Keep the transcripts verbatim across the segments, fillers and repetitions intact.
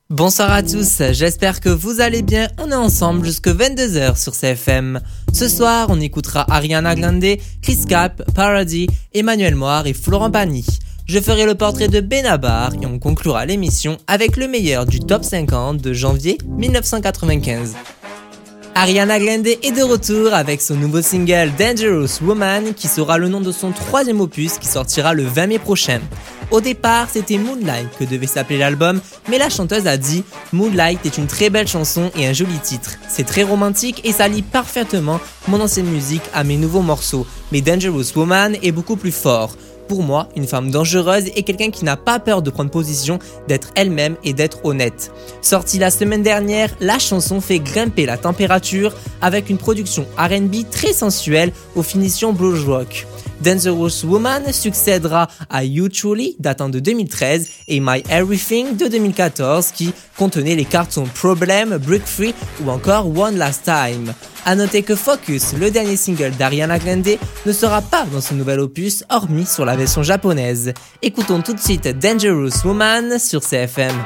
Bonsoir à tous, j'espère que vous allez bien, on est ensemble jusqu'à vingt-deux heures sur C F M. Ce soir, on écoutera Ariana Grande, Chris Cap, Parody, Emmanuel Moir et Florent Pagny. Je ferai le portrait de Benabar et on conclura l'émission avec le meilleur du top cinquante de janvier dix-neuf cent quatre-vingt-quinze. Ariana Grande est de retour avec son nouveau single Dangerous Woman qui sera le nom de son troisième opus qui sortira le vingt mai prochain. Au départ, c'était Moonlight que devait s'appeler l'album, mais la chanteuse a dit « Moonlight est une très belle chanson et un joli titre. C'est très romantique et ça lie parfaitement mon ancienne musique à mes nouveaux morceaux, mais Dangerous Woman est beaucoup plus fort. » Pour moi, une femme dangereuse est quelqu'un qui n'a pas peur de prendre position, d'être elle-même et d'être honnête. Sortie la semaine dernière, la chanson fait grimper la température avec une production R and B très sensuelle aux finitions blues rock. Dangerous Woman succédera à You Truly datant de deux mille treize et My Everything de deux mille quatorze qui contenait les cartons Problem, Break Free ou encore One Last Time. A noter que Focus, le dernier single d'Ariana Grande, ne sera pas dans ce nouvel opus hormis sur la version japonaise. Écoutons tout de suite Dangerous Woman sur C F M.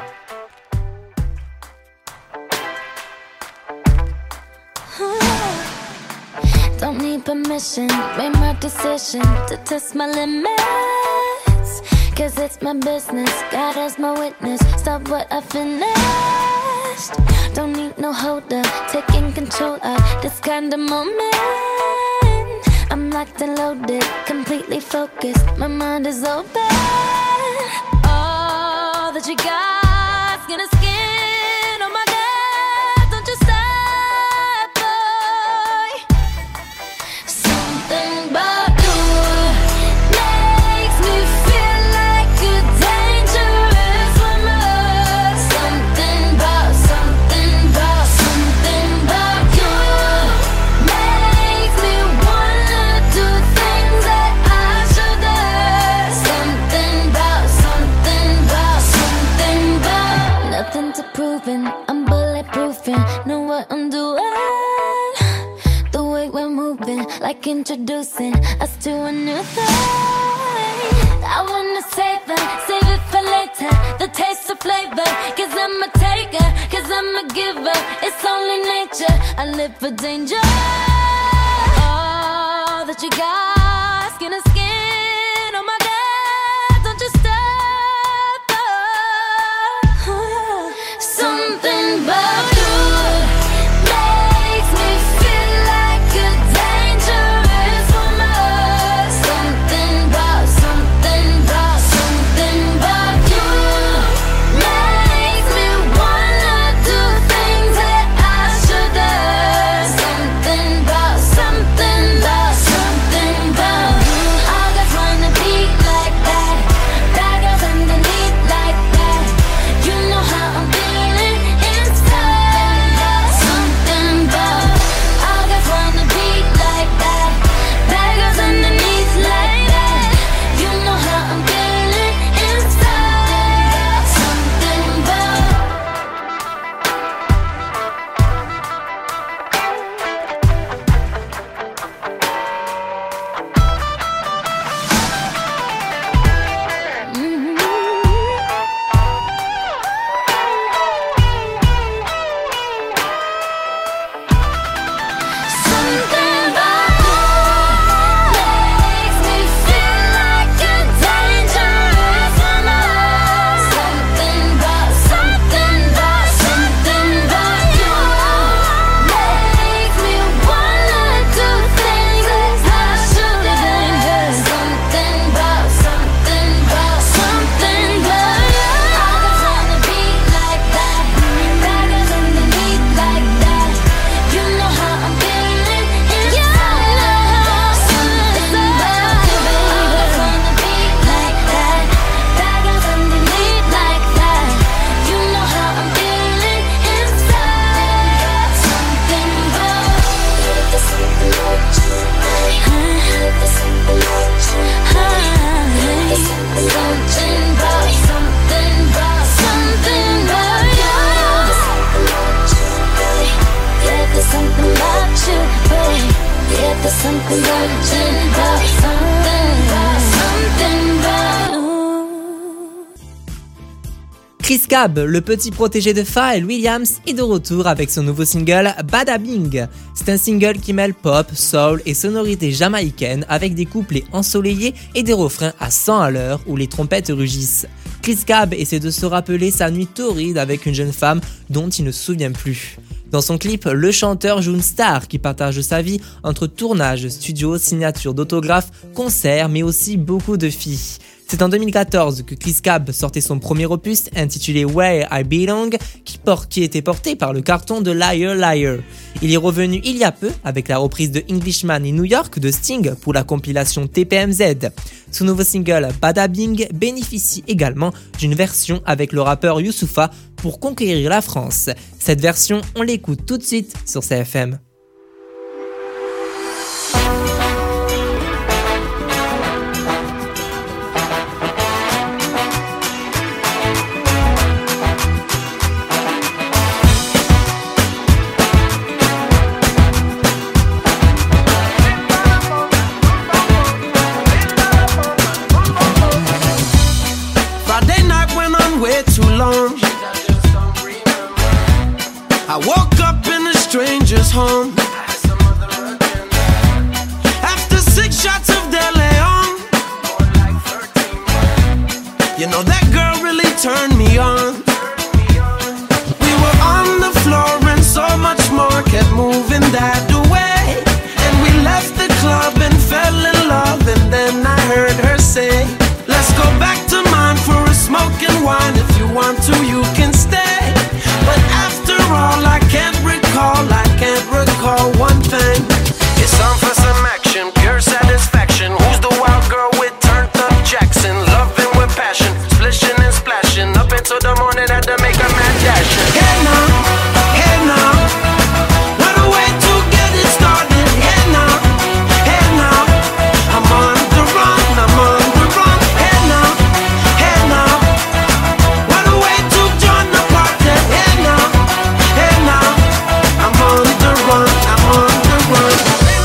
Don't need permission, made my decision to test my limits. Cause it's my business, God as my witness, stop what I finished. Don't need no holder, taking control of this kind of moment. I'm locked and loaded, completely focused, my mind is open. All that you got's gonna skin on my neck, don't you stop, boy. Something about you makes me feel like a dangerous woman. Something about, something about, something about you makes me wanna do things that I shouldn't. Something about, something about, something about. Nothing to proving, I'm bulletproofing, know what I'm doing. The way we're moving, like introducing us to a new thing. I wanna save it, save it for later, the taste of flavor. Cause I'm a taker, cause I'm a giver. It's only nature, I live for danger. All that you got, skin and skin on my neck, don't you stop, oh. Something about you makes me feel like a dangerous woman. Something about, something about, something about you makes me wanna do things that I shouldn't. Something about, something about, something about you. All guys wanna be like that, bad girls underneath like that. You know how I'm feeling inside. Something about, all guys wanna be like that, bad girls underneath like that. You know how I'm feeling inside. Something about. Something about makes me feel like a dangerous woman. Something about, something about, something about you makes me wanna do things that I shouldn't. Something about, something about, something about you. All guys wanna be like that, bad girls underneath like that. You know how I'm feeling inside. Something about you, baby. All guys wanna be like that, bad girls underneath like that. You know how I'm feeling inside. Something about. There's something about you, there's something about you, there's something about, something about, something about you. Yeah, there's something about you, babe. Yeah, there's something about you, about something about, something about you. Chris Cab, le petit protégé de Pharrell Williams, est de retour avec son nouveau single Bada Bing. C'est un single qui mêle pop, soul et sonorités jamaïcaines avec des couplets ensoleillés et des refrains à cent à l'heure où les trompettes rugissent. Chris Cab essaie de se rappeler sa nuit torride avec une jeune femme dont il ne se souvient plus. Dans son clip, le chanteur joue une star qui partage sa vie entre tournage, studio, signature d'autographes, concerts, mais aussi beaucoup de filles. C'est en deux mille quatorze que Chris Cab sortait son premier opus intitulé Where I Belong, qui, por- qui était porté par le carton de Liar Liar. Il est revenu il y a peu avec la reprise de Englishman in New York de Sting pour la compilation T P M Z. Son nouveau single Bada Bing bénéficie également d'une version avec le rappeur Youssoupha pour conquérir la France. Cette version, on l'écoute tout de suite sur C F M. I woke up in a stranger's home after six shots of De Leon. You know that girl really turned me on. We were on the floor and so much more kept moving that way. And we left the club and fell in love. And then I heard her say, let's go back to mine for a smoke and wine. If you want to, you can stay. But after all, I can't recall, I can't recall one thing. It's time for some action, pure satisfaction. Who's the wild girl with turned up Jackson? Loving with passion, splishing and splashing. Up until the morning, had to make a mad dash. Hey now, hey now, what a way to get it started. Hey now, hey now, I'm on the run, I'm on the run. Hey now, hey now, what a way to join the party. Hey now, hey now, I'm on the run, I'm on the run.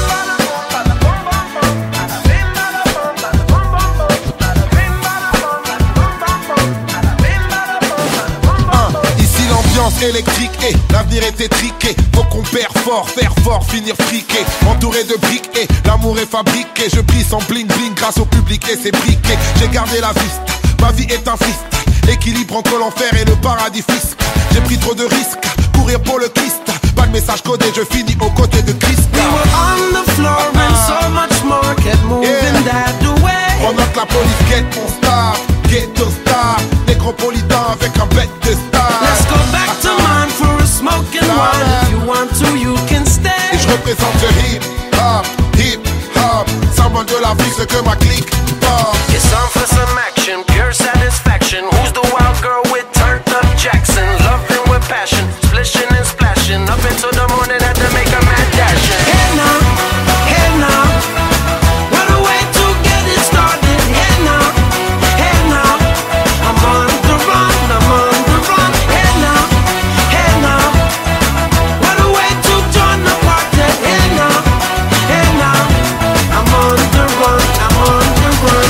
Ici l'ambiance électrique et l'avenir est étriqué. Faut qu'on perd fort, faire fort, finir friqué. Entouré de briques et l'amour est fabriqué. Je brille sans bling bling grâce au public et c'est briqué. J'ai gardé la vista, ma vie est un freestyle. Équilibre entre l'enfer et le paradis fiscal. J'ai pris trop de risques, courir pour le Christ. Pas de message codé, je finis aux côtés de Christ. We were on the floor and so much more kept moving Yeah. that way. Pendant que la police guette mon star, ghetto star, nécropolitain avec un bête de star. Let's go back to mine for a smoke and wine. If you want to, you can stay. Et je représente le hip hop, hip hop. Symbole de la vie, ce que ma clique porte. It's time for some action, pure satisfaction. Who's the wild girl with turned up Jackson? Loving with passion, splishing and splashing. Up until the morning, had to make a mad dash. Hey now, hey now, what a way to get it started. Hey now, hey now, I'm on the run, I'm on the run. Hey now, hey now, what a way to join the party. Hey now, hey now, I'm on the run, I'm on the run.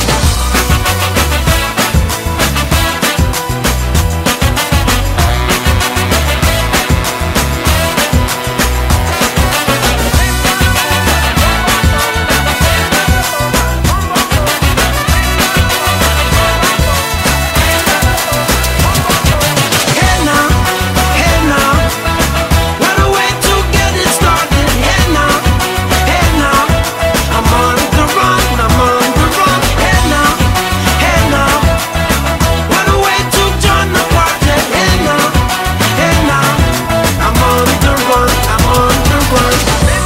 Hey now, hey now, what a way to get it started. Hey now, hey now, I'm on the run, I'm on the run. Hey now, hey now, what a way to join the party. Hey now, hey now, I'm on the run, I'm on the run.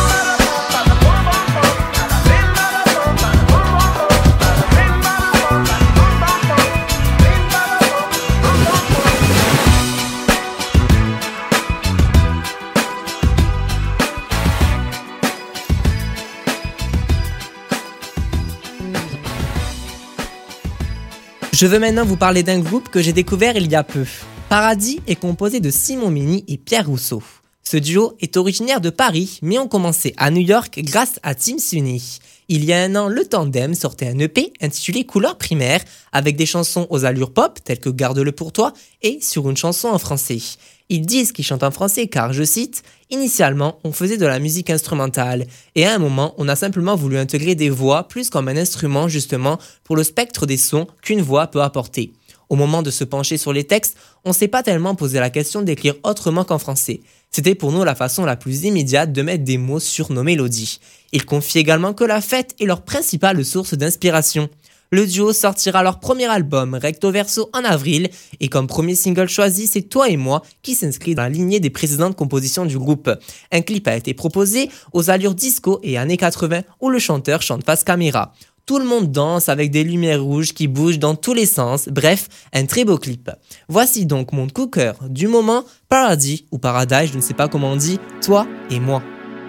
Je veux maintenant vous parler d'un groupe que j'ai découvert il y a peu. Paradis est composé de Simon Mini et Pierre Rousseau. Ce duo est originaire de Paris, mais ont commencé à New York grâce à Tim Sweeney. Il y a un an, le tandem sortait un E P intitulé Couleur primaire, avec des chansons aux allures pop, telles que Garde-le pour toi, et sur une chanson en français. Ils disent qu'ils chantent en français car, je cite, « Initialement, on faisait de la musique instrumentale, et à un moment, on a simplement voulu intégrer des voix plus comme un instrument justement pour le spectre des sons qu'une voix peut apporter. » Au moment de se pencher sur les textes, on s'est pas tellement posé la question d'écrire autrement qu'en français. C'était pour nous la façon la plus immédiate de mettre des mots sur nos mélodies. Ils confient également que la fête est leur principale source d'inspiration. Le duo sortira leur premier album, Recto Verso, en avril, et comme premier single choisi, c'est Toi et moi, qui s'inscrit dans la lignée des précédentes compositions du groupe. Un clip a été proposé aux allures disco et années quatre-vingts, où le chanteur chante face caméra. Tout le monde danse avec des lumières rouges qui bougent dans tous les sens, bref, un très beau clip. Voici donc mon coup de cœur du moment, Paradis, ou Paradise, je ne sais pas comment on dit, Toi et moi.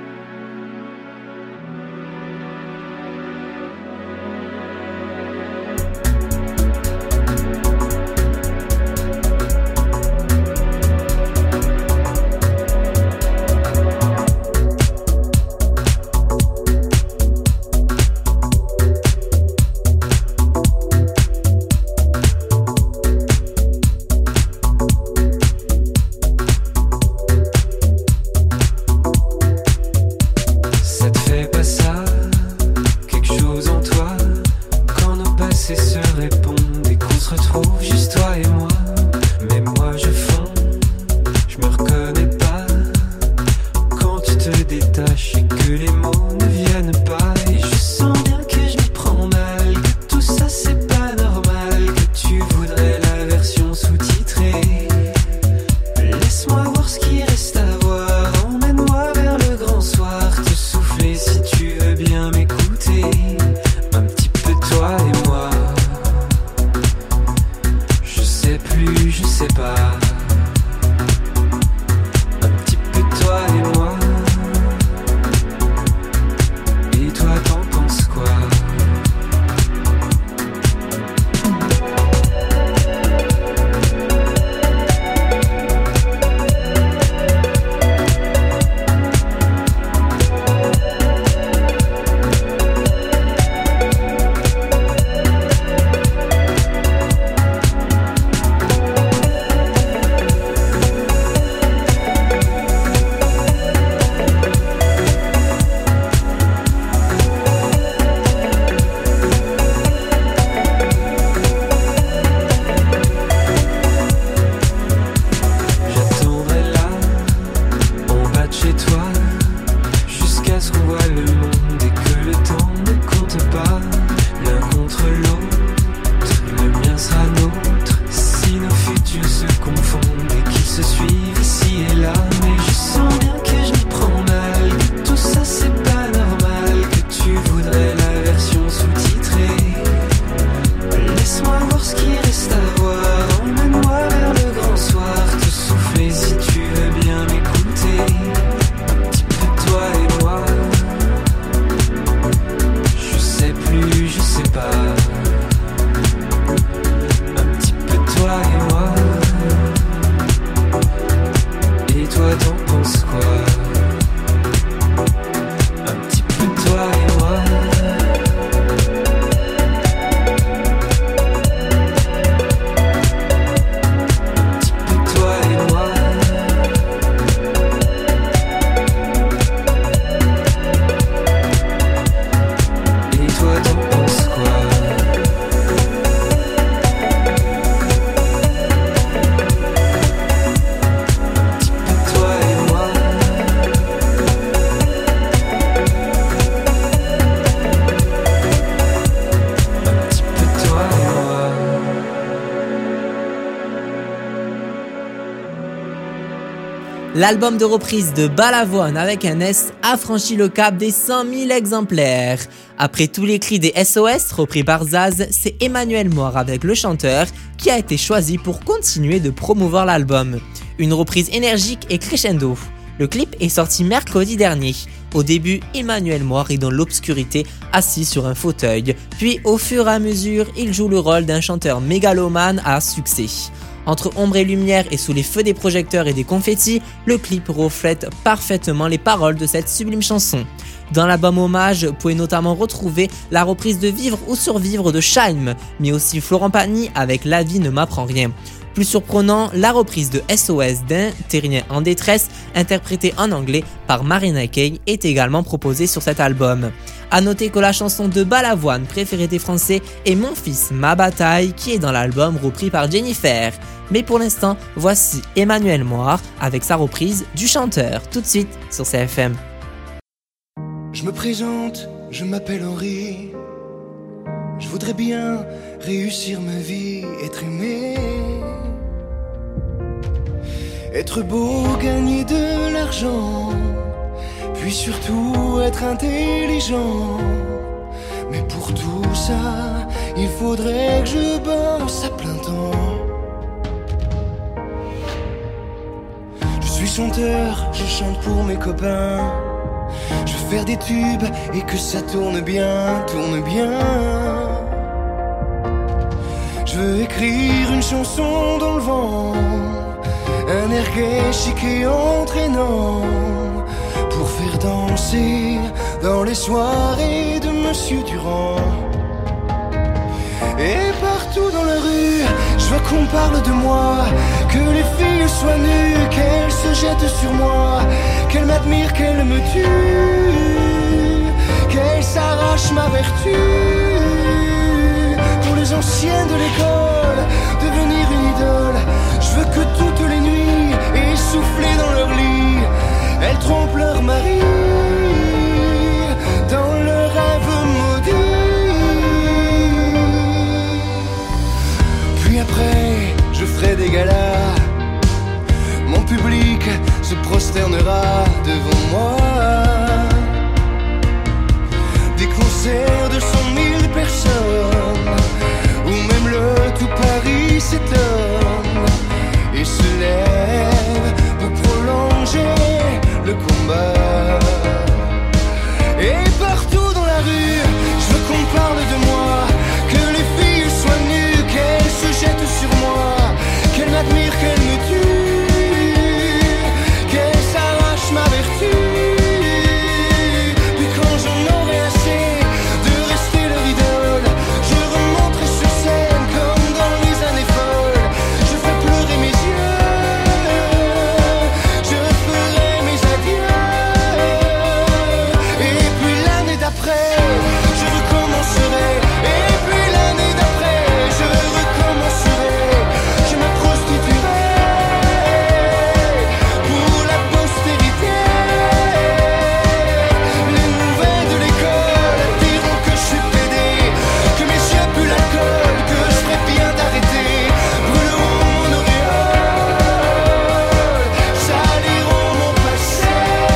L'album de reprise de Balavoine avec un S a franchi le cap des cent mille exemplaires. Après tous les cris des S O S repris par Zaz, c'est Emmanuel Moir avec le chanteur qui a été choisi pour continuer de promouvoir l'album. Une reprise énergique et crescendo. Le clip est sorti mercredi dernier. Au début, Emmanuel Moir est dans l'obscurité, assis sur un fauteuil. Puis, au fur et à mesure, il joue le rôle d'un chanteur mégalomane à succès. Entre ombre et lumière et sous les feux des projecteurs et des confettis, le clip reflète parfaitement les paroles de cette sublime chanson. Dans l'album Hommage, vous pouvez notamment retrouver la reprise de Vivre ou Survivre de Shaim, mais aussi Florent Pagny avec La vie ne m'apprend rien. Plus surprenant, la reprise de S O S d'un Terrien en détresse, interprétée en anglais par Marina Kaye, est également proposée sur cet album. A noter que la chanson de Balavoine préférée des Français est Mon fils, ma bataille, qui est dans l'album repris par Jennifer. Mais pour l'instant, voici Emmanuel Moir avec sa reprise du chanteur, tout de suite sur C F M. Je me présente, je m'appelle Henri. Je voudrais bien réussir ma vie, être aimé, être beau, gagner de l'argent, puis surtout être intelligent. Mais pour tout ça, il faudrait que je bosse à plein temps. Je suis chanteur, je chante pour mes copains. Je veux faire des tubes et que ça tourne bien, tourne bien. Je veux écrire une chanson dans le vent, un air gai, chic et entraînant, pour faire danser dans les soirées de Monsieur Durand. Et partout dans la rue, je veux qu'on parle de moi, que les filles soient nues, qu'elles se jettent sur moi, qu'elles m'admirent, qu'elles me tuent, qu'elles s'arrachent ma vertu. Pour les anciennes de l'école, devenir une idole, je veux que toutes les nuits, essoufflées dans leur lit, elles trompent leur mari dans le rêve maudit. Puis après, je ferai des galas, mon public se prosternera devant moi. Des concerts de cent mille personnes, où même le tout Paris s'étonne et se lève pour prolonger le combat. Et partout dans la rue, je veux qu'on parle de moi, que les filles soient nues, qu'elles se jettent sur moi, qu'elles m'admirent, qu'elles me tuent, qu'elles s'arrachent ma vertu. Puis quand j'en aurai assez de rester leur idole, je remonterai sur scène comme dans les années folles. Je fais pleurer mes yeux, je ferai mes adieux. Et puis l'année d'après, je recommencerai. Et puis l'année d'après, je recommencerai. Je me prostituerai pour la postérité. Les nouvelles de l'école diront que je suis pédé, que mes yeux puent l'alcool, que je ferais bien d'arrêter. Brûleront mon auréole, saliront mon passé.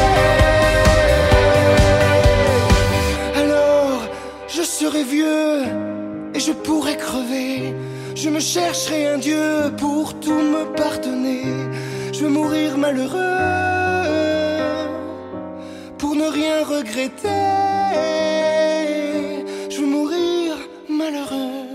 Alors je serai vieux et je pourrai crever. Je me chercherai un Dieu pour tout me pardonner. Je veux mourir malheureux pour ne rien regretter. Je veux mourir malheureux.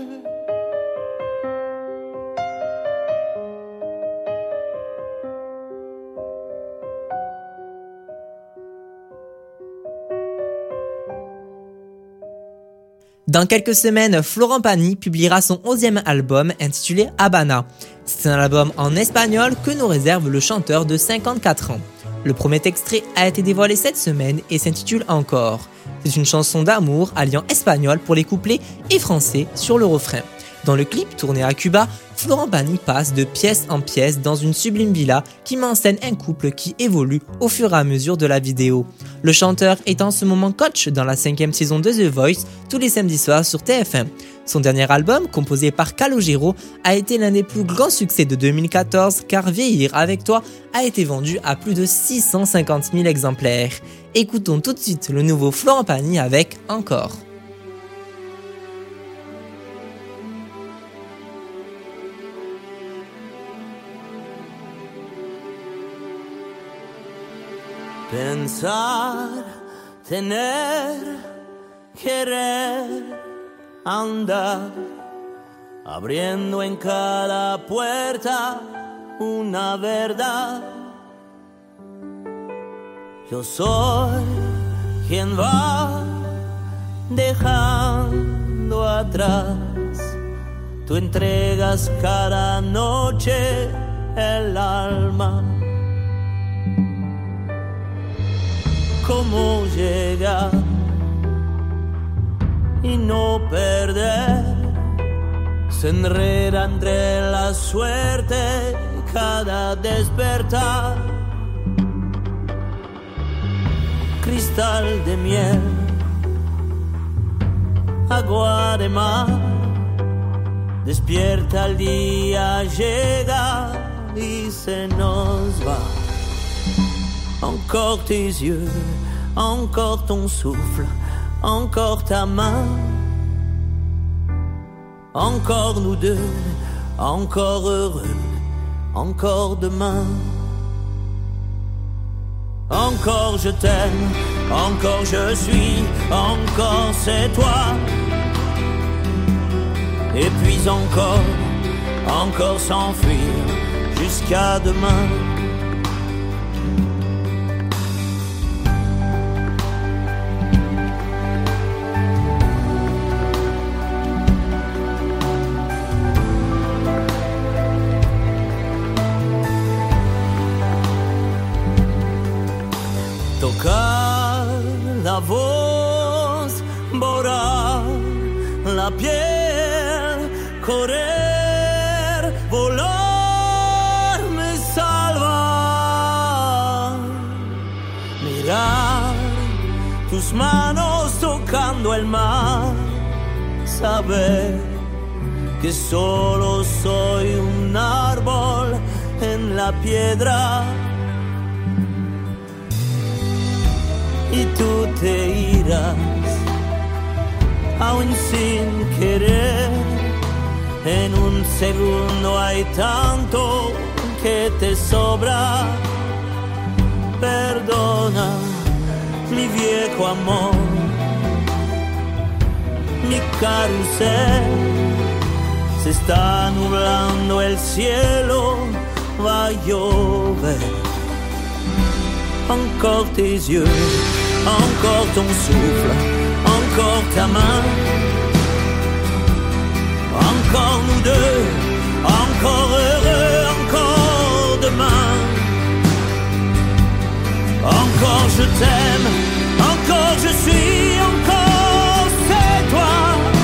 Dans quelques semaines, Florent Pagny publiera son onzième album intitulé Habana. C'est un album en espagnol que nous réserve le chanteur de cinquante-quatre ans. Le premier extrait a été dévoilé cette semaine et s'intitule Encore. C'est une chanson d'amour alliant espagnol pour les couplets et français sur le refrain. Dans le clip tourné à Cuba, Florent Pagny passe de pièce en pièce dans une sublime villa qui met en scène un couple qui évolue au fur et à mesure de la vidéo. Le chanteur est en ce moment coach dans la cinquième saison de The Voice tous les samedis soirs sur T F un. Son dernier album, composé par Calogero, a été l'un des plus grands succès de deux mille quatorze car Vieillir avec toi a été vendu à plus de six cent cinquante mille exemplaires. Écoutons tout de suite le nouveau Florent Pagny avec Encore. Pensar, tener, querer, andar abriendo en cada puerta una verdad. Yo soy quien va dejando atrás. Tú entregas cada noche el alma. ¿Cómo llegar y no perder? Se enreda entre la suerte cada despertar. Cristal de miel, agua de mar, despierta el día, llega y se nos va. Encore tes yeux, encore ton souffle, encore ta main. Encore nous deux, encore heureux, encore demain. Encore je t'aime, encore je suis, encore c'est toi. Et puis encore, encore s'enfuir jusqu'à demain. Tocar la voz, borrar la piel, correr, volar, me salva. Mirar tus manos tocando el mar, saber que solo soy un árbol en la piedra. Y tú te irás, aún sin querer. En un segundo hay tanto que te sobra. Perdona, mi viejo amor, mi carrusel. Se está nublando el cielo, va a llover. Encore tes yeux, encore ton souffle, encore ta main. Encore nous deux, encore heureux, encore demain. Encore je t'aime, encore je suis, encore c'est toi.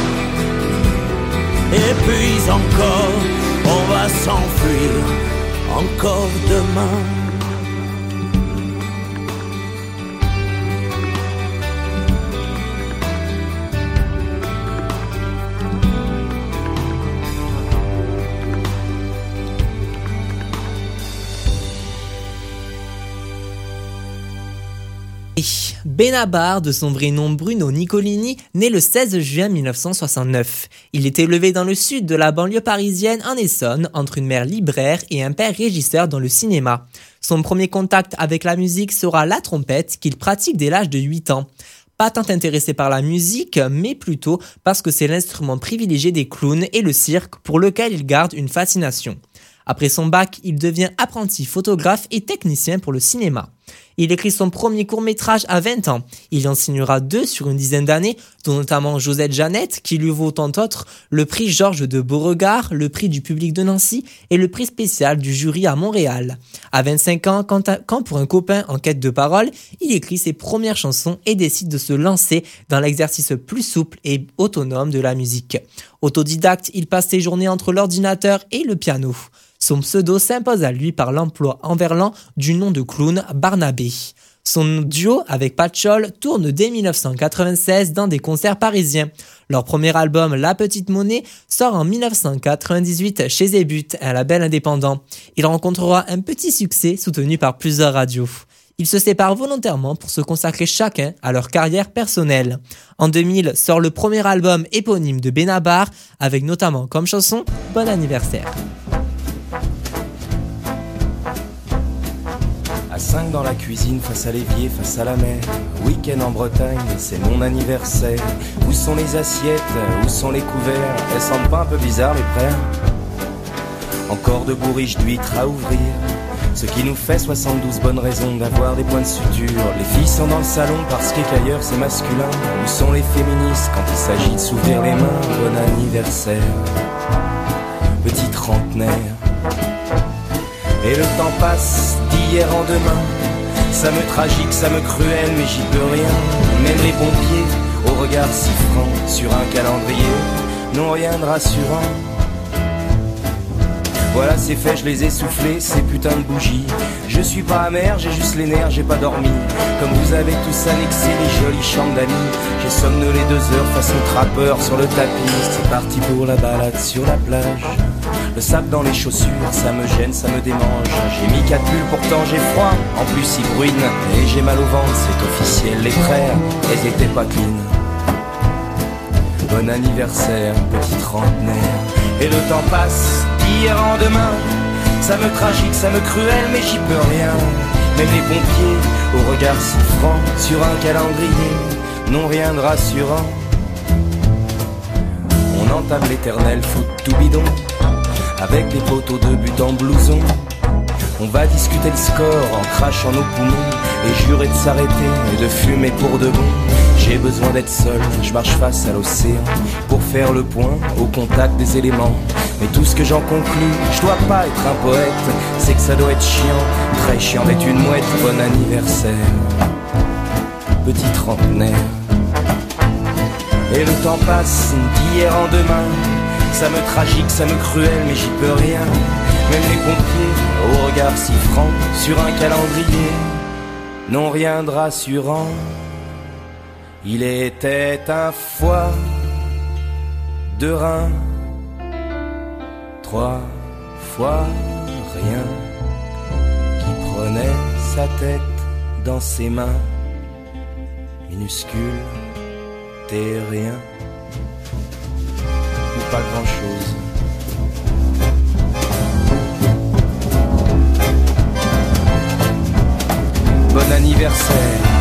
Et puis encore, on va s'enfuir, encore demain. Benabar, de son vrai nom Bruno Nicolini, naît le seize juin mille neuf cent soixante-neuf. Il est élevé dans le sud de la banlieue parisienne en Essonne, entre une mère libraire et un père régisseur dans le cinéma. Son premier contact avec la musique sera la trompette qu'il pratique dès l'âge de huit ans. Pas tant intéressé par la musique, mais plutôt parce que c'est l'instrument privilégié des clowns et le cirque pour lequel il garde une fascination. Après son bac, il devient apprenti photographe et technicien pour le cinéma. Il écrit son premier court-métrage à vingt ans. Il en signera deux sur une dizaine d'années, dont notamment Josette Jeannette, qui lui vaut tant d'autres le prix Georges de Beauregard, le prix du public de Nancy et le prix spécial du jury à Montréal. À vingt-cinq ans, quand, à, quand pour un copain en quête de parole, il écrit ses premières chansons et décide de se lancer dans l'exercice plus souple et autonome de la musique. Autodidacte, il passe ses journées entre l'ordinateur et le piano. Son pseudo s'impose à lui par l'emploi en verlan du nom de clown Barnabé. Son duo avec Patchol tourne dès dix-neuf cent quatre-vingt-seize dans des concerts parisiens. Leur premier album, La Petite Monnaie, sort en dix-neuf cent quatre-vingt-dix-huit chez Zébuth, un label indépendant. Il rencontrera un petit succès soutenu par plusieurs radios. Ils se séparent volontairement pour se consacrer chacun à leur carrière personnelle. En deux mille sort le premier album éponyme de Benabar, avec notamment comme chanson « Bon anniversaire ». À cinq dans la cuisine, face à l'évier, face à la mer. Week-end en Bretagne, c'est mon anniversaire. Où sont les assiettes, où sont les couverts? Elles semblent pas un peu bizarres les frères? Encore de bourriches d'huîtres à ouvrir, ce qui nous fait soixante-douze bonnes raisons d'avoir des points de suture. Les filles sont dans le salon parce qu'ailleurs c'est masculin. Où sont les féministes quand il s'agit de s'ouvrir les mains? Bon anniversaire, petit trentenaire. Et le temps passe d'hier en demain. Ça me tragique, ça me cruel, mais j'y peux rien. Même les pompiers, au regard si franc, sur un calendrier, n'ont rien de rassurant. Voilà c'est fait, je les ai soufflés, ces putains de bougies. Je suis pas amer, j'ai juste les nerfs, j'ai pas dormi. Comme vous avez tous annexé les jolies chambres d'amis, j'ai somnolé deux heures façon trappeur sur le tapis. C'est parti pour la balade sur la plage. Le sable dans les chaussures, ça me gêne, ça me démange. J'ai mis quatre pulls, pourtant j'ai froid, en plus il bruine. Et j'ai mal au ventre, c'est officiel, les frères, elles étaient pas clean. Bon anniversaire, petit trentenaire. Et le temps passe d'hier en demain. Ça me tragique, ça me cruel, mais j'y peux rien. Même les pompiers, au regard si franc, sur un calendrier, n'ont rien de rassurant. On entame l'éternel foot tout bidon, avec les poteaux de but en blouson. On va discuter le score en crachant nos poumons et jurer de s'arrêter et de fumer pour de bon. J'ai besoin d'être seul, je marche face à l'océan pour faire le point au contact des éléments. Mais tout ce que j'en conclus, je dois pas être un poète, c'est que ça doit être chiant, très chiant d'être une mouette. Bon anniversaire, petit trentenaire. Et le temps passe d'hier en demain. Ça me tragique, ça me cruel, mais j'y peux rien. Même les pompiers, au regard si franc, sur un calendrier, n'ont rien de rassurant. Il était un foie de rein, trois fois rien, qui prenait sa tête dans ses mains, minuscule, terrien, ou pas grand chose. Bon anniversaire.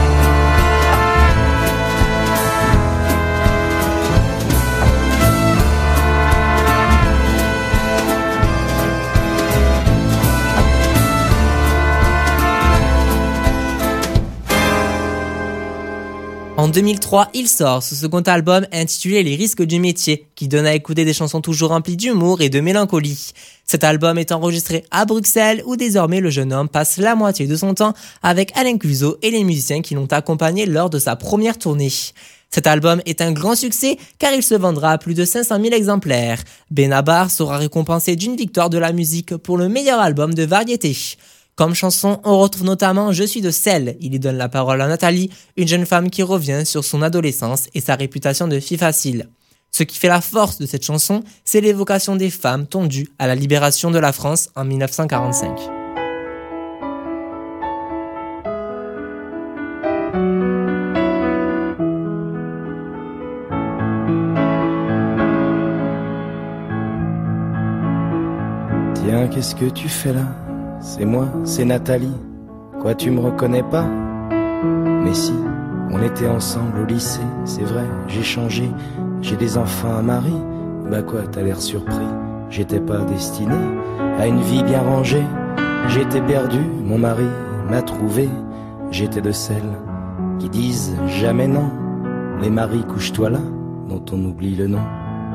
En deux mille trois, il sort ce second album intitulé Les risques du métier, qui donne à écouter des chansons toujours remplies d'humour et de mélancolie. Cet album est enregistré à Bruxelles, où désormais le jeune homme passe la moitié de son temps avec Alain Cluzo et les musiciens qui l'ont accompagné lors de sa première tournée. Cet album est un grand succès car il se vendra à plus de cinq cent mille exemplaires. Benabar sera récompensé d'une victoire de la musique pour le meilleur album de variété. Comme chanson, on retrouve notamment Je suis de Celle. Il y donne la parole à Nathalie, une jeune femme qui revient sur son adolescence et sa réputation de fille facile. Ce qui fait la force de cette chanson, c'est l'évocation des femmes tondues à la libération de la France en dix-neuf cent quarante-cinq. Tiens, qu'est-ce que tu fais là ? C'est moi, c'est Nathalie. Quoi, tu me reconnais pas? Mais si, on était ensemble au lycée, c'est vrai, j'ai changé, j'ai des enfants à mari. Bah quoi, t'as l'air surpris, j'étais pas destiné à une vie bien rangée. J'étais perdu, mon mari m'a trouvé. J'étais de celles qui disent jamais non. Les maris, couche-toi là, dont on oublie le nom.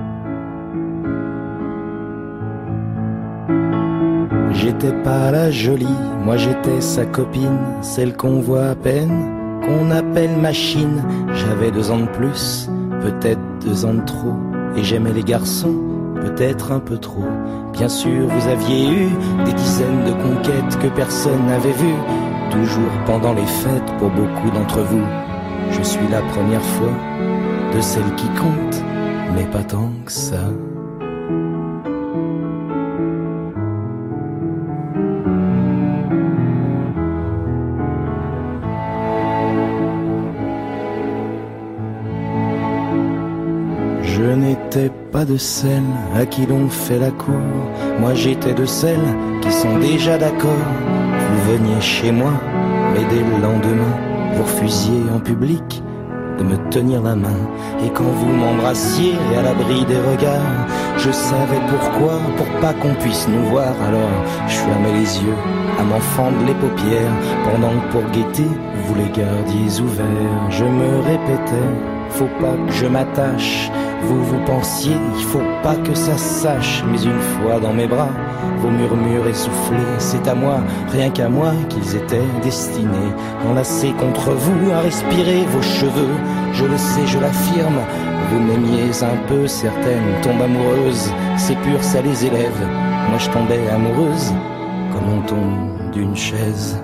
J'étais pas la jolie, moi j'étais sa copine, celle qu'on voit à peine, qu'on appelle machine. J'avais deux ans de plus, peut-être deux ans de trop, et j'aimais les garçons, peut-être un peu trop. Bien sûr, vous aviez eu des dizaines de conquêtes que personne n'avait vues, toujours pendant les fêtes pour beaucoup d'entre vous. Je suis la première fois de celle qui compte, mais pas tant que ça. Je n'étais pas de celles à qui l'on fait la cour. Moi j'étais de celles qui sont déjà d'accord. Vous Vous veniez chez moi, mais dès le lendemain, vous refusiez en public de me tenir la main. Et quand vous m'embrassiez à l'abri des regards, je savais pourquoi, pour pas qu'on puisse nous voir. Alors je fermais les yeux à m'en fendre les paupières, pendant que pour guetter, vous les gardiez ouverts. Je me répétais, faut pas que je m'attache. Vous vous pensiez, il faut pas que ça se sache. Mais une fois dans mes bras, vos murmures essoufflés, c'est à moi, rien qu'à moi, qu'ils étaient destinés. Enlacés contre vous, à respirer vos cheveux. Je le sais, je l'affirme, vous m'aimiez un peu. Certaines tombent amoureuses, c'est pur, ça les élève. Moi je tombais amoureuse, comme on tombe d'une chaise.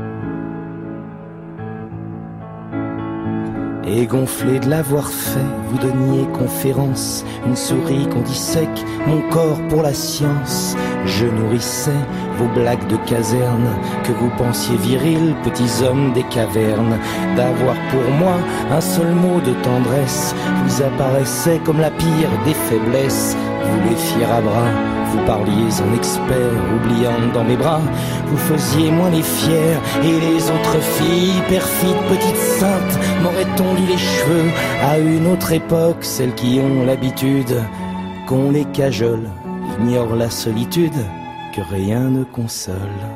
Et gonflé de l'avoir fait, vous donniez conférence, une souris qu'on dissèque, mon corps pour la science. Je nourrissais vos blagues de caserne, que vous pensiez virils, petits hommes des cavernes. D'avoir pour moi un seul mot de tendresse vous apparaissait comme la pire des faiblesses. Vous les fiers à bras, vous parliez en expert, oubliant dans mes bras, vous faisiez moins les fiers. Et les autres filles, perfides, petites saintes, m'auraient tondu les cheveux à une autre époque. Celles qui ont l'habitude qu'on les cajole, ignorent la solitude que rien ne console.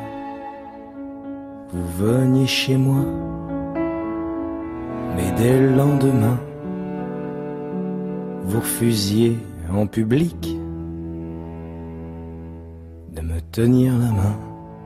Vous veniez chez moi, mais dès le lendemain, vous refusiez en public de me tenir la main.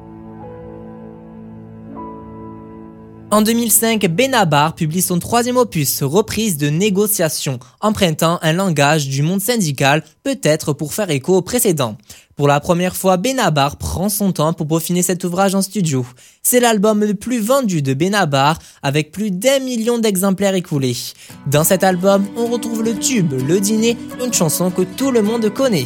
En deux mille cinq, Benabar publie son troisième opus, Reprise de négociation, empruntant un langage du monde syndical, peut-être pour faire écho au précédent. Pour la première fois, Benabar prend son temps pour peaufiner cet ouvrage en studio. C'est l'album le plus vendu de Benabar, avec plus d'un million d'exemplaires écoulés. Dans cet album, on retrouve le tube, Le Dîner, une chanson que tout le monde connaît.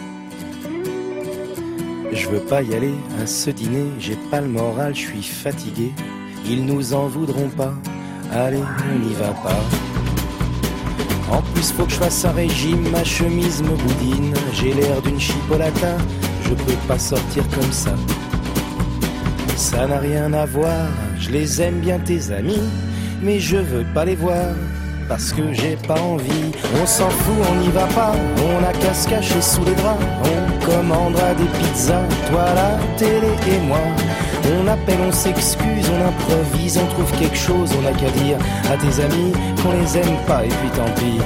Je veux pas y aller à ce dîner, j'ai pas le moral, je suis fatigué. Ils nous en voudront pas, allez, on n'y va pas. En plus faut que je fasse un régime, ma chemise me boudine. J'ai l'air d'une chipolata, je peux pas sortir comme ça. Ça n'a rien à voir, je les aime bien tes amis, mais je veux pas les voir, parce que j'ai pas envie. On s'en fout, on n'y va pas, on a qu'à se cacher sous les draps. On commandera des pizzas, toi la télé et moi. On appelle, on s'excuse, on improvise, on trouve quelque chose, on n'a qu'à dire à tes amis qu'on les aime pas et puis tant pis.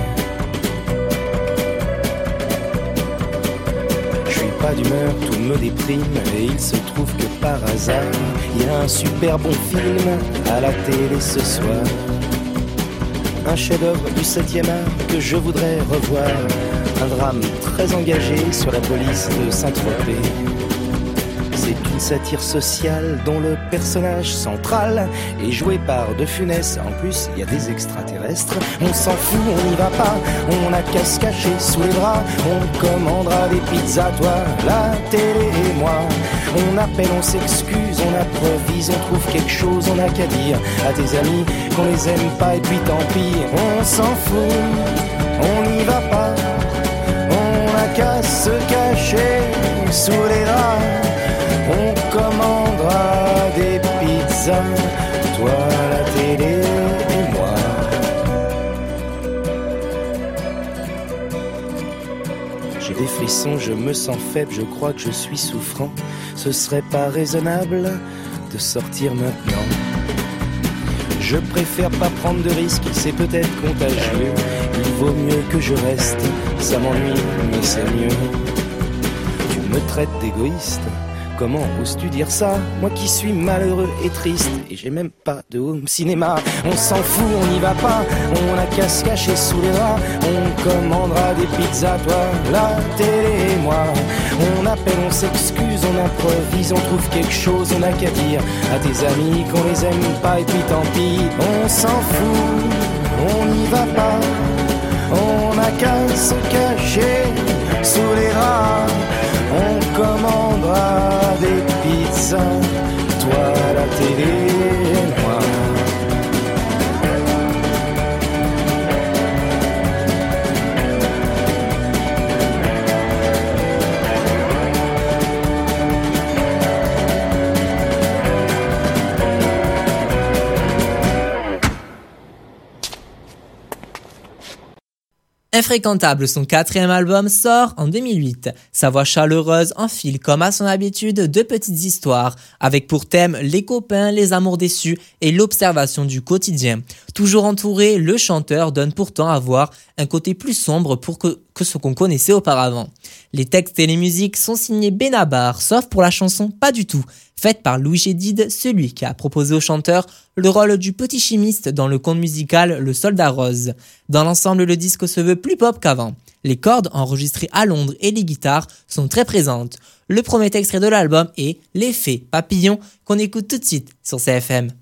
Je suis pas d'humeur, tout me déprime et il se trouve que par hasard, il y a un super bon film à la télé ce soir. Un chef-d'œuvre du septième art que je voudrais revoir. Un drame très engagé sur la police de Saint-Tropez. C'est une satire sociale dont le personnage central est joué par De Funès. En plus, il y a des extraterrestres. On s'en fout, on n'y va pas. On a qu'à se cacher sous les bras. On commandera des pizzas, toi, la télé et moi. On appelle, on s'excuse, on improvise, on trouve quelque chose, on a qu'à dire à tes amis qu'on les aime pas et puis tant pis. On s'en fout, on n'y va pas. On a qu'à se cacher sous les draps. On commandera des pizzas, toi la télé et moi. J'ai des frissons, je me sens faible, je crois que je suis souffrant. Ce serait pas raisonnable de sortir maintenant. Je préfère pas prendre de risques, c'est peut-être contagieux. Il vaut mieux que je reste, ça m'ennuie, mais c'est mieux. Tu me traites d'égoïste. Comment oses-tu dire ça? Moi qui suis malheureux et triste, et j'ai même pas de home cinéma. On s'en fout, on n'y va pas, on a qu'à se cacher sous les draps. On commandera des pizzas, toi, la télé et moi. On appelle, on s'excuse, on improvise, on trouve quelque chose, on a qu'à dire à tes amis qu'on les aime pas et puis tant pis. On s'en fout, on n'y va pas, on a qu'à se cacher sous les draps. On commandera des pizzas, toi la télé et moi. Infréquentable, son quatrième album, sort en deux mille huit. Sa voix chaleureuse enfile comme à son habitude de petites histoires, avec pour thème les copains, les amours déçus et l'observation du quotidien. Toujours entouré, le chanteur donne pourtant à voir un côté plus sombre pour que, que ce qu'on connaissait auparavant. Les textes et les musiques sont signés Benabar, sauf pour la chanson Pas du tout, faite par Louis Chédid, celui qui a proposé au chanteur le rôle du petit chimiste dans le conte musical Le Soldat Rose. Dans l'ensemble, le disque se veut plus pop qu'avant. Les cordes enregistrées à Londres et les guitares sont très présentes. Le premier extrait de l'album est L'effet papillon qu'on écoute tout de suite sur C F M.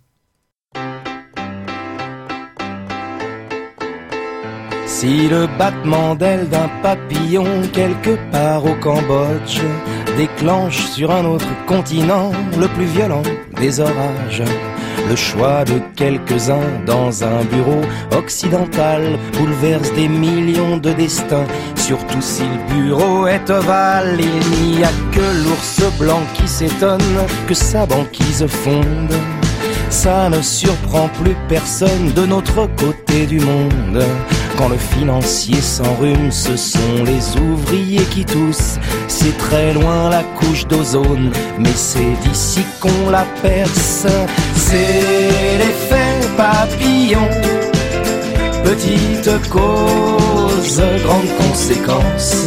Si le battement d'aile d'un papillon quelque part au Cambodge déclenche sur un autre continent le plus violent des orages, le choix de quelques-uns dans un bureau occidental bouleverse des millions de destins, surtout si le bureau est ovale. Il n'y a que l'ours blanc qui s'étonne que sa banquise fonde. Ça ne surprend plus personne de notre côté du monde. Quand le financier s'enrhume, ce sont les ouvriers qui toussent. C'est très loin la couche d'ozone, mais c'est d'ici qu'on la perce. C'est l'effet papillon, petite cause, grande conséquence.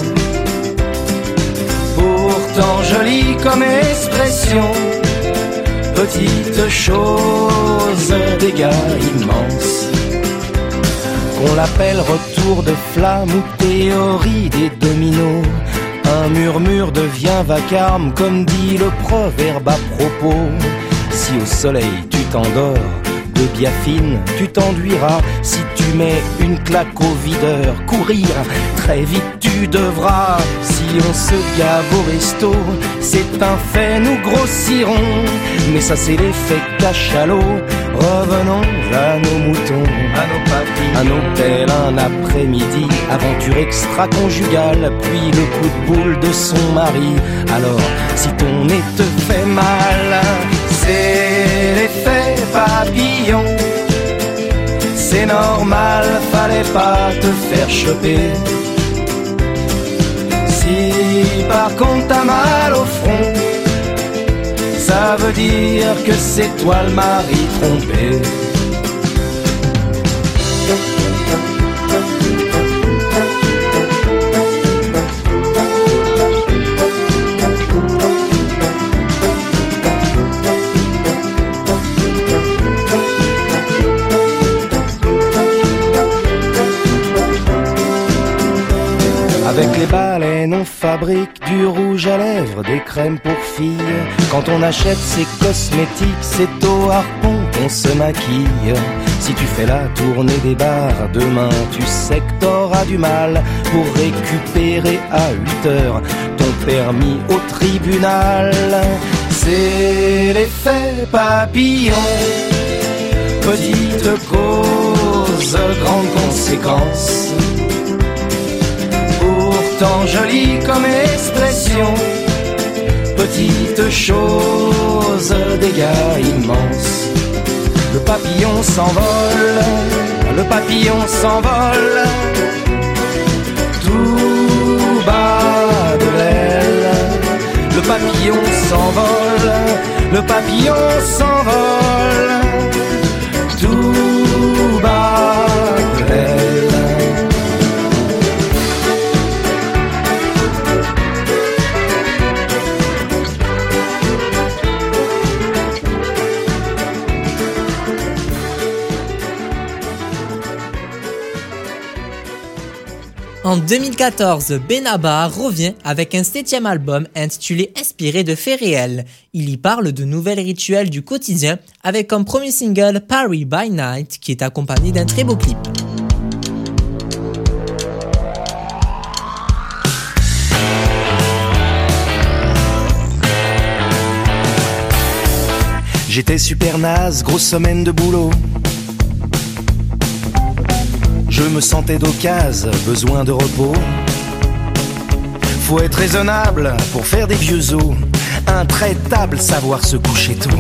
Pourtant jolie comme expression, petite chose, dégâts immenses. Qu'on l'appelle retour de flamme ou théorie des dominos, un murmure devient vacarme, comme dit le proverbe à propos. Si au soleil tu t'endors, de biafine tu t'enduiras. Si tu mets une claque au videur, courir très vite tu devras. Si on se gave au resto, c'est un fait, nous grossirons. Mais ça c'est l'effet cachalot. Revenons à nos moutons, à nos papilles, un hôtel, un après-midi, aventure extra-conjugale, puis le coup de boule de son mari. Alors, si ton nez te fait mal, c'est l'effet papillon. C'est normal, fallait pas te faire choper. Si par contre t'as mal au front, ça veut dire que c'est toi le mari trompé. Avec les baleines on fabrique du rouge à lèvres, des crèmes pour filles. Quand on achète ses cosmétiques, c'est au harpon qu'on se maquille. Si tu fais la tournée des bars, demain tu sais que t'auras du mal pour récupérer à huit heures ton permis au tribunal. C'est l'effet papillon, petite cause, grande conséquence. Pourtant jolie comme expression, petite chose, dégâts immenses. Le papillon s'envole, le papillon s'envole, tout bas de l'aile. Le papillon s'envole, le papillon s'envole, tout bas de l'aile. En deux mille quatorze, Benabar revient avec un septième album intitulé Inspiré de faits réels. Il y parle de nouvelles rituels du quotidien avec comme premier single Paris by Night qui est accompagné d'un très beau clip. J'étais super naze, grosse semaine de boulot. Je me sentais d'occasion, besoin de repos. Faut être raisonnable pour faire des vieux os, intraitable, savoir se coucher tôt.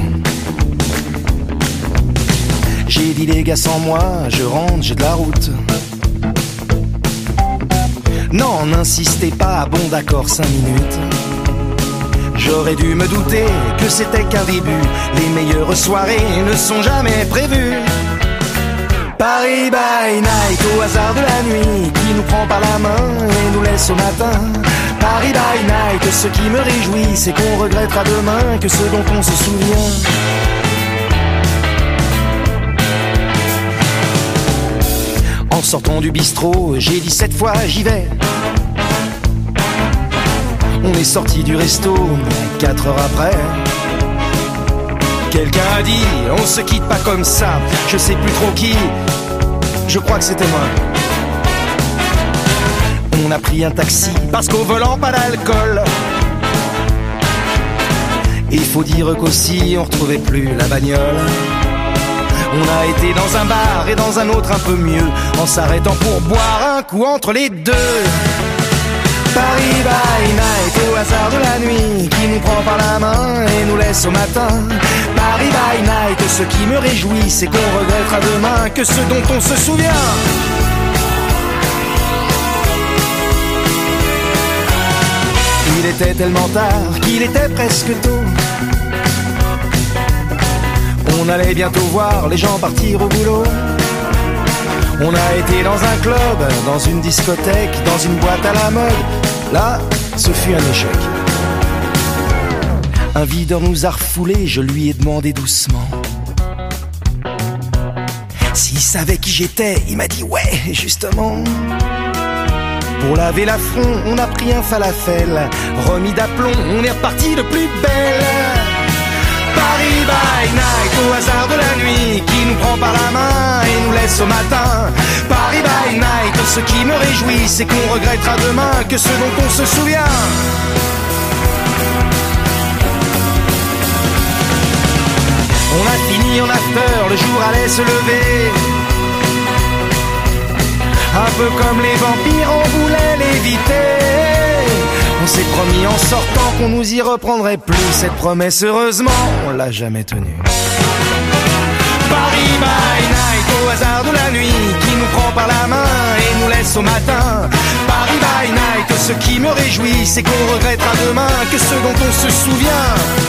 J'ai dit les gars sans moi, je rentre, j'ai de la route. Non, n'insistez pas, bon d'accord, cinq minutes. J'aurais dû me douter que c'était qu'un début. Les meilleures soirées ne sont jamais prévues. Paris by night, au hasard de la nuit, qui nous prend par la main et nous laisse au matin. Paris by night, ce qui me réjouit, c'est qu'on regrettera demain que ce dont on se souvient. En sortant du bistrot, j'ai dit cette fois j'y vais. On est sorti du resto, quatre heures après. Quelqu'un a dit, on se quitte pas comme ça. Je sais plus trop qui, je crois que c'était moi. On a pris un taxi, parce qu'au volant pas d'alcool. Il faut dire qu'aussi on retrouvait plus la bagnole. On a été dans un bar et dans un autre un peu mieux, en s'arrêtant pour boire un coup entre les deux. Paris by night, au hasard de la nuit, qui nous prend par la main et nous laisse au matin. Paris by night, ce qui me réjouit, c'est qu'on regrettera demain que ce dont on se souvient. Il était tellement tard qu'il était presque tôt. On allait bientôt voir les gens partir au boulot. On a été dans un club, dans une discothèque, dans une boîte à la mode. Là, ce fut un échec. Un videur nous a refoulés, je lui ai demandé doucement s'il savait qui j'étais. Il m'a dit ouais, justement. Pour laver l'affront, on a pris un falafel, remis d'aplomb, on est reparti de plus belle. Paris by night, au hasard de la nuit, qui nous prend par la main et nous laisse au matin. Paris by night, ce qui me réjouit, c'est qu'on regrettera demain que ce dont on se souvient. On a fini en after, le jour allait se lever. Un peu comme les vampires, on voulait l'éviter. On s'est promis en sortant qu'on nous y reprendrait plus. Cette promesse, heureusement, on l'a jamais tenue. Paris by night, au hasard de la nuit, qui nous prend par la main et nous laisse au matin. Paris by night, ce qui me réjouit, c'est qu'on regrettera demain que ce dont on se souvient.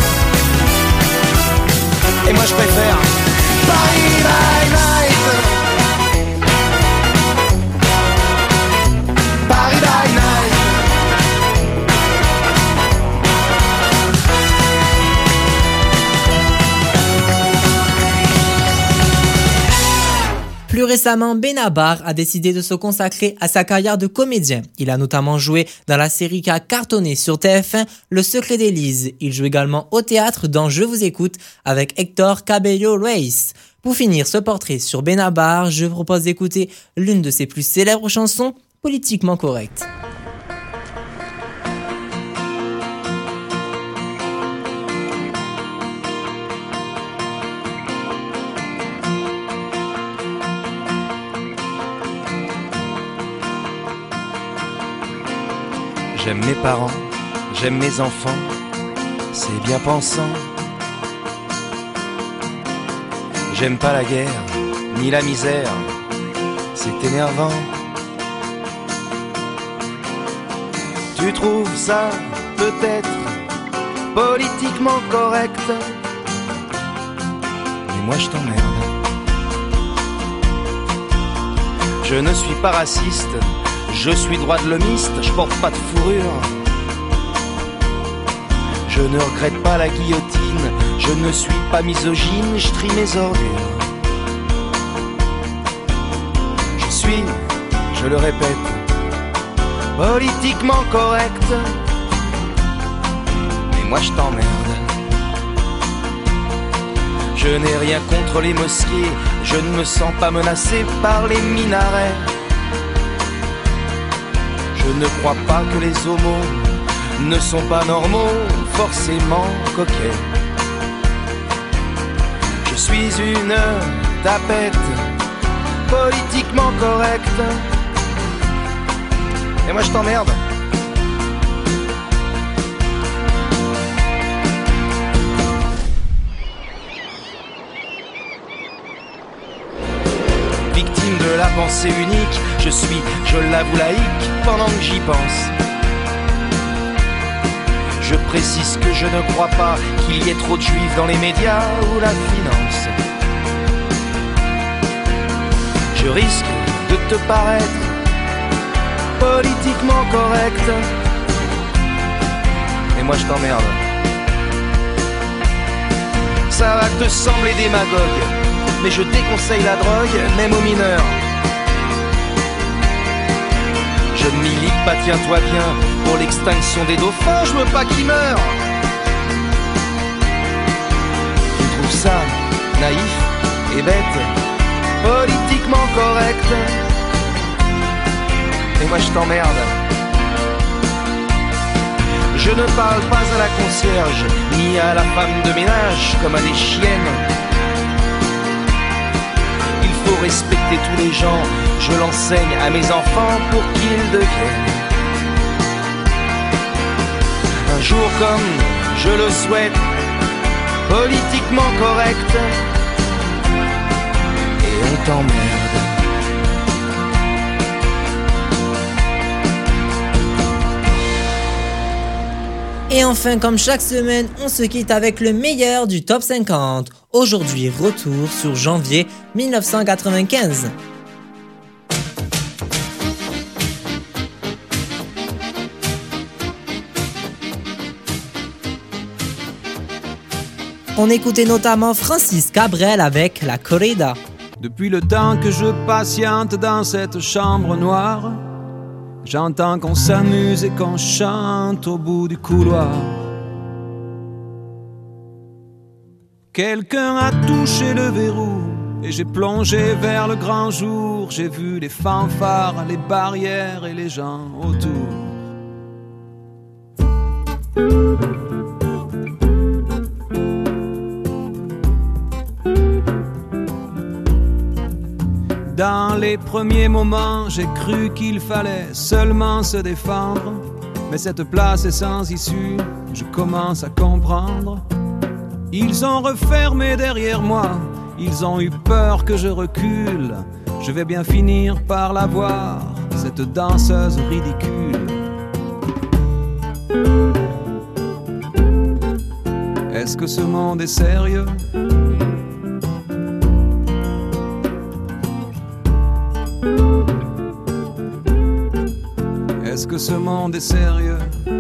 Et moi je préfère Paris by night. Paris by night. Plus récemment, Benabar a décidé de se consacrer à sa carrière de comédien. Il a notamment joué dans la série qui a cartonné sur T F un, Le Secret d'Élise. Il joue également au théâtre dans Je vous écoute avec Hector Cabello Ruiz. Pour finir ce portrait sur Benabar, je vous propose d'écouter l'une de ses plus célèbres chansons, Politiquement correcte. J'aime mes parents, j'aime mes enfants, c'est bien pensant. J'aime pas la guerre, ni la misère, c'est énervant. Tu trouves ça peut-être politiquement correct, mais moi je t'emmerde. Je ne suis pas raciste, je suis droit de l'homiste, je porte pas de fourrure. Je ne regrette pas la guillotine, je ne suis pas misogyne, je trie mes ordures. Je suis, je le répète, politiquement correct, mais moi je t'emmerde. Je n'ai rien contre les mosquées, je ne me sens pas menacé par les minarets. Je ne crois pas que les homos ne sont pas normaux, forcément coquets. Je suis une tapette, politiquement correcte, et moi je t'emmerde. Victime de la pensée unique. Je suis, je l'avoue, laïque pendant que j'y pense. Je précise que je ne crois pas qu'il y ait trop de juifs dans les médias ou la finance. Je risque de te paraître politiquement correct, et moi je t'emmerde. Ça va te sembler démagogue, mais je déconseille la drogue, même aux mineurs. Je ne milite pas, tiens-toi bien, pour l'extinction des dauphins, je veux pas qu'ils meurent. Tu trouves ça naïf et bête, politiquement correct, et moi je t'emmerde. Je ne parle pas à la concierge, ni à la femme de ménage, comme à des chiennes. Il faut respecter tous les gens, je l'enseigne à mes enfants pour qu'ils deviennent un jour comme je le souhaite, politiquement correct, et on t'emmerde. Et enfin, comme chaque semaine, on se quitte avec le meilleur du top cinquante. Aujourd'hui, retour sur janvier mille neuf cent quatre-vingt-quinze. On écoutait notamment Francis Cabrel avec La Corrida. Depuis le temps que je patiente dans cette chambre noire, j'entends qu'on s'amuse et qu'on chante au bout du couloir. Quelqu'un a touché le verrou et j'ai plongé vers le grand jour. J'ai vu les fanfares, les barrières et les gens autour. Dans les premiers moments, j'ai cru qu'il fallait seulement se défendre. Mais cette place est sans issue, je commence à comprendre. Ils ont refermé derrière moi, ils ont eu peur que je recule. Je vais bien finir par la voir, cette danseuse ridicule. Est-ce que ce monde est sérieux ? Est-ce que ce monde est sérieux?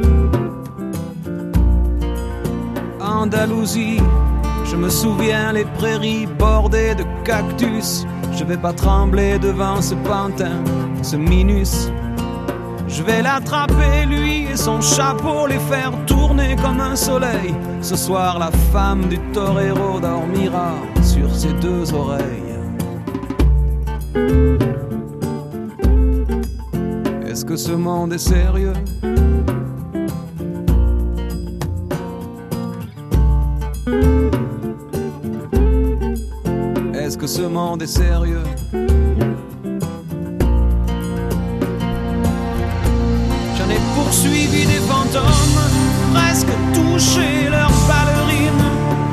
Andalousie, je me souviens les prairies bordées de cactus. Je vais pas trembler devant ce pantin, ce minus. Je vais l'attraper lui et son chapeau, les faire tourner comme un soleil. Ce soir la femme du torero dormira sur ses deux oreilles. Est-ce que ce monde est sérieux? Est-ce que ce monde est sérieux? J'en ai poursuivi des fantômes, presque touché leurs ballerines.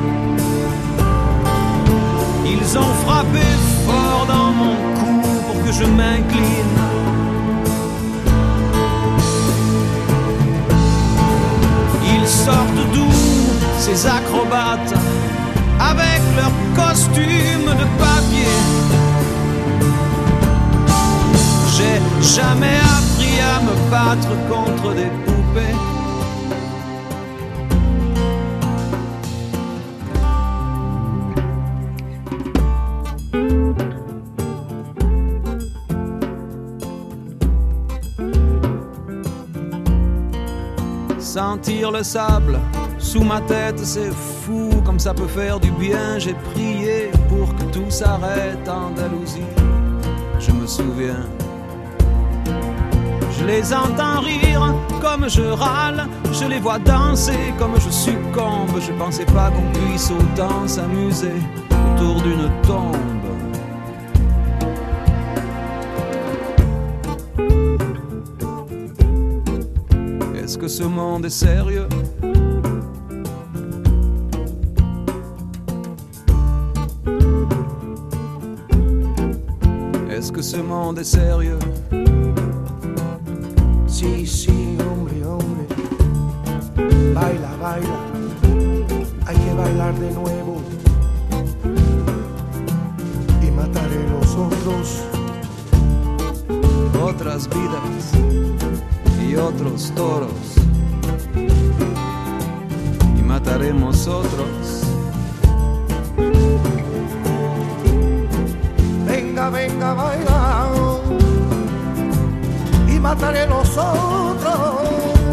Ils ont frappé fort dans mon cou pour que je m'incline. Ils sortent d'où ces acrobates avec leurs costumes de papier? J'ai jamais appris à me battre contre des poupées. Sentir le sable sous ma tête, c'est fou comme ça peut faire du bien. J'ai prié pour que tout s'arrête, Andalousie, je me souviens. Je les entends rire comme je râle, je les vois danser comme je succombe. Je pensais pas qu'on puisse autant s'amuser autour d'une tombe. Est-ce que ce monde est sérieux? est-ce que ce monde est sérieux? Sí, sí, hombre, hombre. Baila, baila. Hay que bailar de nuevo. Y mataré los otros. Otras vidas y otros toros. Y mataremos otros. Venga, venga, baila. Y mataré los otros.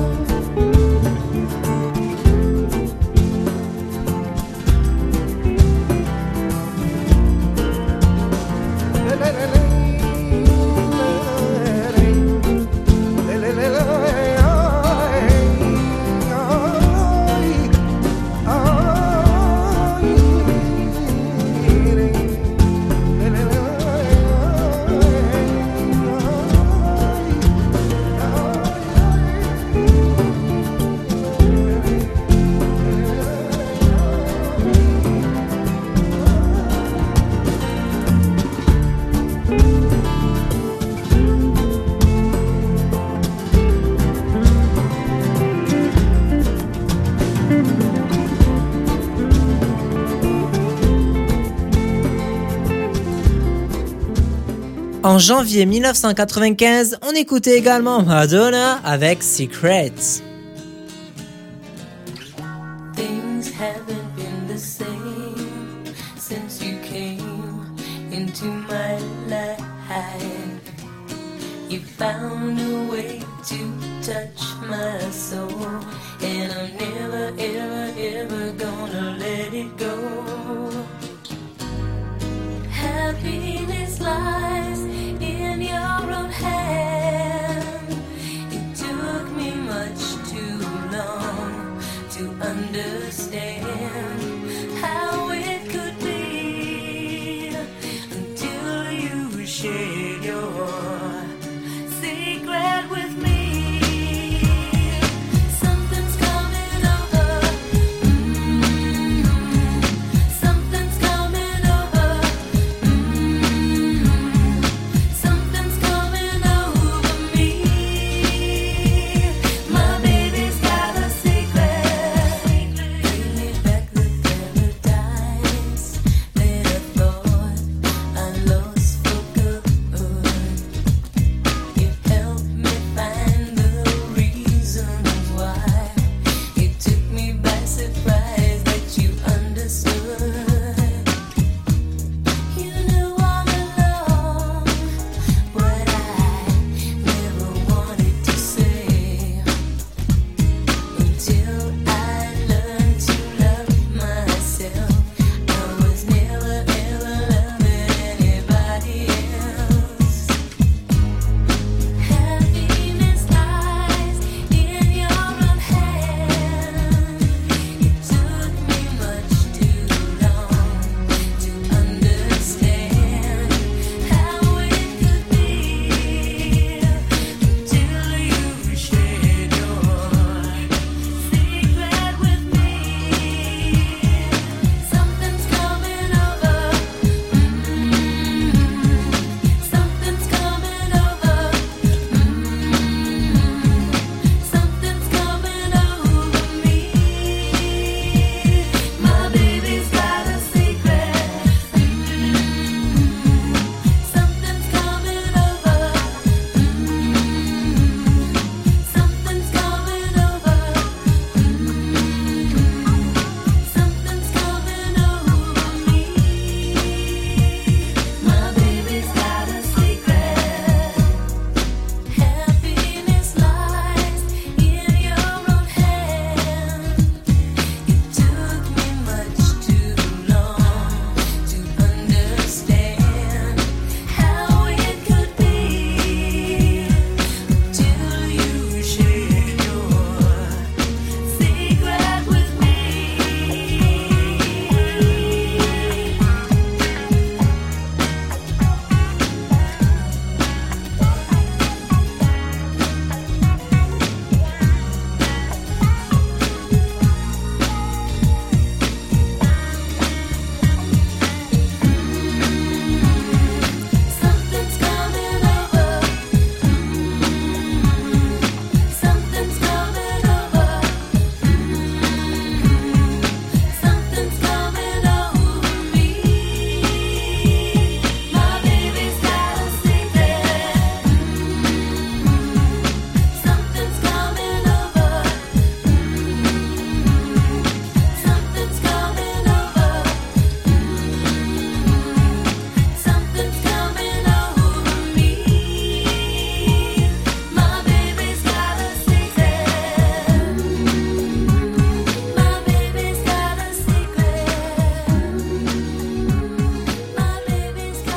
En janvier mille neuf cent quatre-vingt-quinze, on écoutait également Madonna avec Secrets. Things haven't been the same since you came into my life. You found a way to touch my soul, and I'm never, ever, ever gonna let it go. Happiness lies in your own hand. It took me much too long to understand how it could be until you shared your secret with me. Something's coming over. Mm-hmm. Something's coming over. Mm-hmm.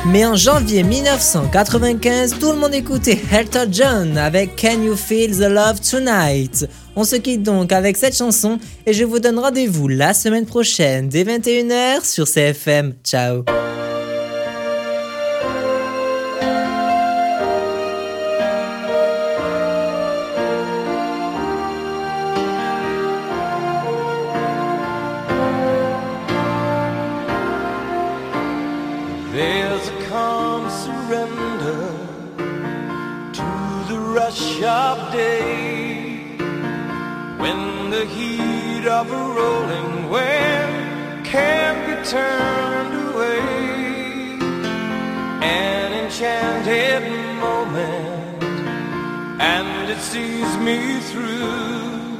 Mais en janvier mille neuf cent quatre-vingt-quinze, tout le monde écoutait Elton John avec Can You Feel the Love Tonight. On se quitte donc avec cette chanson et je vous donne rendez-vous la semaine prochaine dès vingt et une heures sur C F M. Ciao. There's a calm surrender to the rush of day, when the heat of a rolling wave can't be turned away. An enchanted moment, and it sees me through.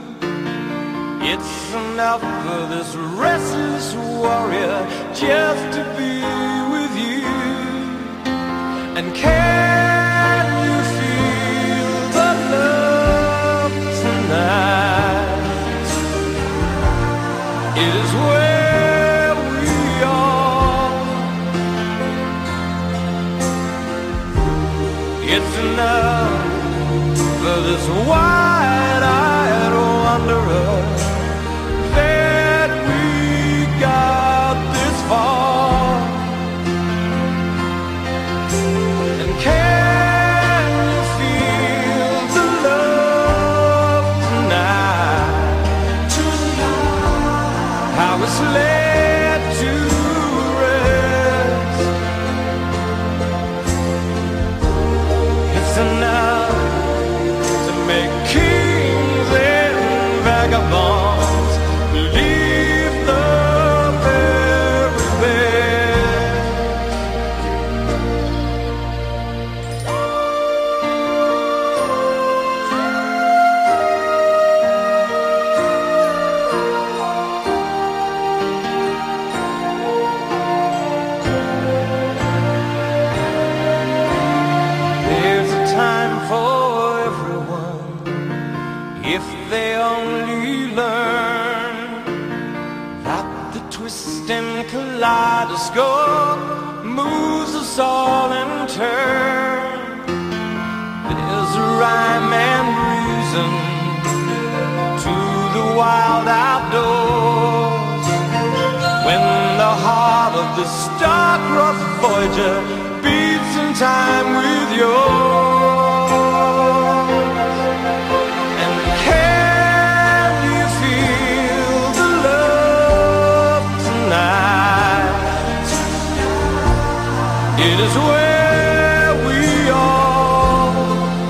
It's enough for this restless warrior just to be with you. And can you feel the love tonight? It is where we are. It's enough for this wide-eyed wanderer that we got this far. And can you feel the love tonight? Tonight, how it's led to rest. It's enough to make kings and vagabonds leave the very best. There's a time for everyone if they only learn that the twisting kaleidoscope moves us all in turn. There's a rhyme and reason to the wild outdoors, when the heart of the star-crossed Voyager beats in time with yours. And can you feel the love tonight? It is where we are.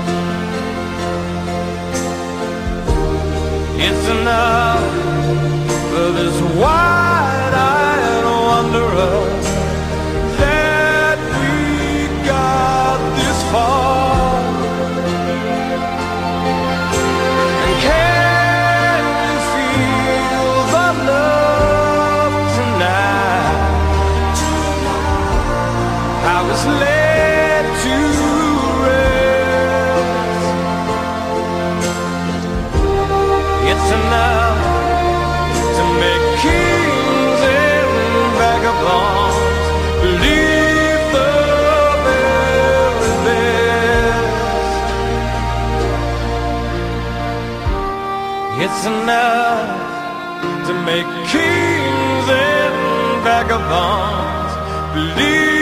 It's enough for this wide-eyed wanderer that we got this far. And can you feel the love tonight? How it's led to rest. It's enough to make kings and vagabonds believe the very best. It's enough to make kings and vagabonds believe